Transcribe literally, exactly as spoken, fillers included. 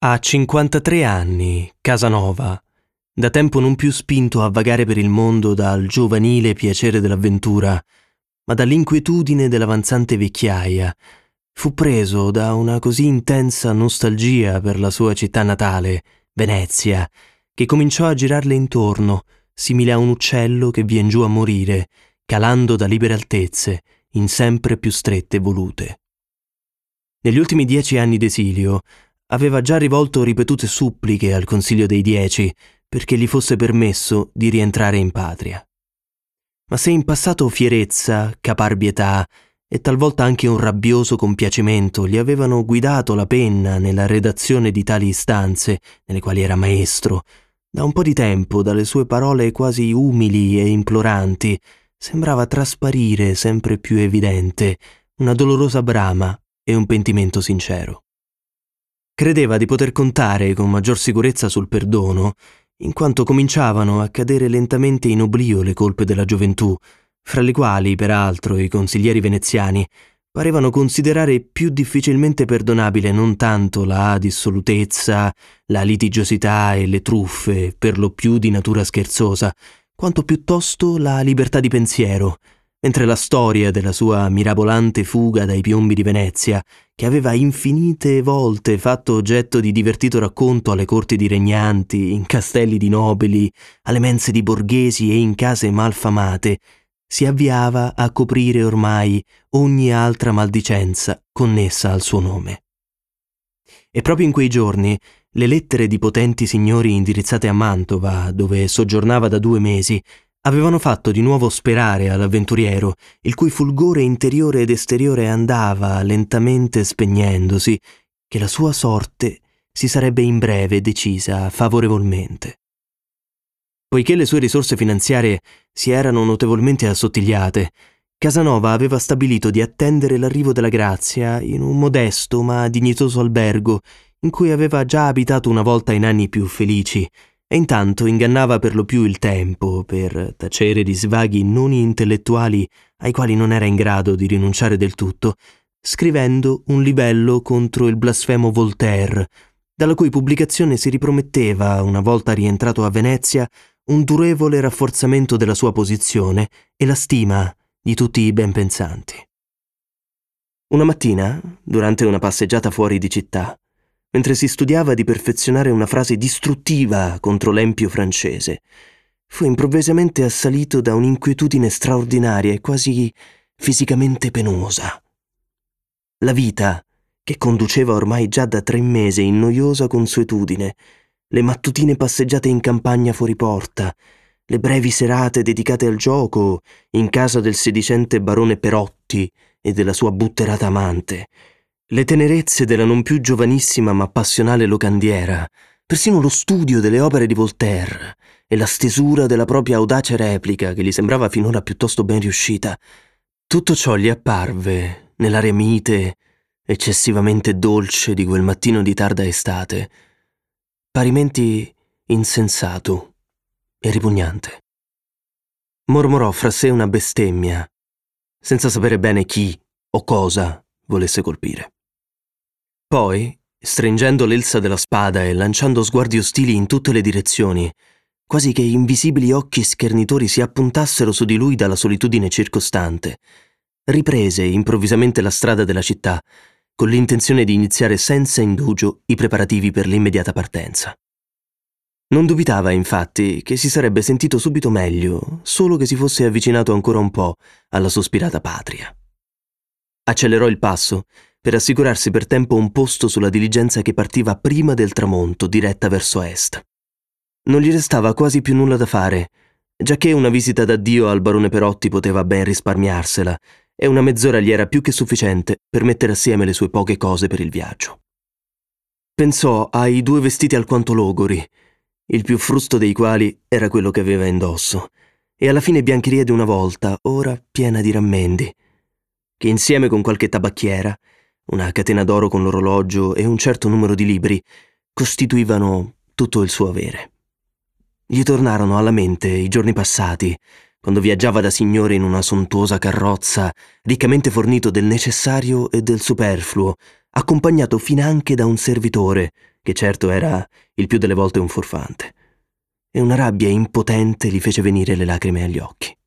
Ha cinquantatré anni, Casanova, da tempo non più spinto a vagare per il mondo dal giovanile piacere dell'avventura, ma dall'inquietudine dell'avanzante vecchiaia. Fu preso da una così intensa nostalgia per la sua città natale, Venezia, che cominciò a girarle intorno, simile a un uccello che vien giù a morire, calando da libere altezze, in sempre più strette volute. Negli ultimi dieci anni d'esilio aveva già rivolto ripetute suppliche al Consiglio dei Dieci perché gli fosse permesso di rientrare in patria. Ma se in passato fierezza, caparbietà e talvolta anche un rabbioso compiacimento gli avevano guidato la penna nella redazione di tali istanze, nelle quali era maestro, da un po' di tempo, dalle sue parole quasi umili e imploranti, sembrava trasparire sempre più evidente una dolorosa brama e un pentimento sincero. Credeva di poter contare con maggior sicurezza sul perdono, in quanto cominciavano a cadere lentamente in oblio le colpe della gioventù, fra le quali, peraltro, i consiglieri veneziani parevano considerare più difficilmente perdonabile non tanto la dissolutezza, la litigiosità e le truffe, per lo più di natura scherzosa, quanto piuttosto la libertà di pensiero, mentre la storia della sua mirabolante fuga dai piombi di Venezia, che aveva infinite volte fatto oggetto di divertito racconto alle corti di regnanti, in castelli di nobili, alle mense di borghesi e in case malfamate, si avviava a coprire ormai ogni altra maldicenza connessa al suo nome. E proprio in quei giorni le lettere di potenti signori indirizzate a Mantova, dove soggiornava da due mesi, avevano fatto di nuovo sperare all'avventuriero, il cui fulgore interiore ed esteriore andava lentamente spegnendosi, che la sua sorte si sarebbe in breve decisa favorevolmente. Poiché le sue risorse finanziarie si erano notevolmente assottigliate, Casanova aveva stabilito di attendere l'arrivo della grazia in un modesto ma dignitoso albergo in cui aveva già abitato una volta in anni più felici, e intanto ingannava per lo più il tempo per tacere di svaghi non intellettuali ai quali non era in grado di rinunciare del tutto, scrivendo un libello contro il blasfemo Voltaire, dalla cui pubblicazione si riprometteva, una volta rientrato a Venezia, un durevole rafforzamento della sua posizione e la stima di tutti i ben pensanti. Una mattina, durante una passeggiata fuori di città, mentre si studiava di perfezionare una frase distruttiva contro l'empio francese, fu improvvisamente assalito da un'inquietudine straordinaria e quasi fisicamente penosa. La vita, che conduceva ormai già da tre mesi in noiosa consuetudine, le mattutine passeggiate in campagna fuori porta, le brevi serate dedicate al gioco in casa del sedicente barone Perotti e della sua butterata amante, le tenerezze della non più giovanissima ma passionale locandiera, persino lo studio delle opere di Voltaire e la stesura della propria audace replica che gli sembrava finora piuttosto ben riuscita, tutto ciò gli apparve, nell'aria mite, eccessivamente dolce di quel mattino di tarda estate, parimenti insensato e ripugnante. Mormorò fra sé una bestemmia, senza sapere bene chi o cosa volesse colpire. Poi, stringendo l'elsa della spada e lanciando sguardi ostili in tutte le direzioni, quasi che invisibili occhi schernitori si appuntassero su di lui dalla solitudine circostante, riprese improvvisamente la strada della città, con l'intenzione di iniziare senza indugio i preparativi per l'immediata partenza. Non dubitava, infatti, che si sarebbe sentito subito meglio, solo che si fosse avvicinato ancora un po' alla sospirata patria. Accelerò il passo per assicurarsi per tempo un posto sulla diligenza che partiva prima del tramonto, diretta verso est. Non gli restava quasi più nulla da fare, giacché una visita d'addio al barone Perotti poteva ben risparmiarsela, e una mezz'ora gli era più che sufficiente per mettere assieme le sue poche cose per il viaggio. Pensò ai due vestiti alquanto logori, il più frusto dei quali era quello che aveva indosso, e alla fine biancheria di una volta, ora piena di rammendi, che insieme con qualche tabacchiera, una catena d'oro con l'orologio e un certo numero di libri costituivano tutto il suo avere. Gli tornarono alla mente i giorni passati, quando viaggiava da signore in una sontuosa carrozza, riccamente fornito del necessario e del superfluo, accompagnato finanche da un servitore, che certo era il più delle volte un furfante, e una rabbia impotente gli fece venire le lacrime agli occhi.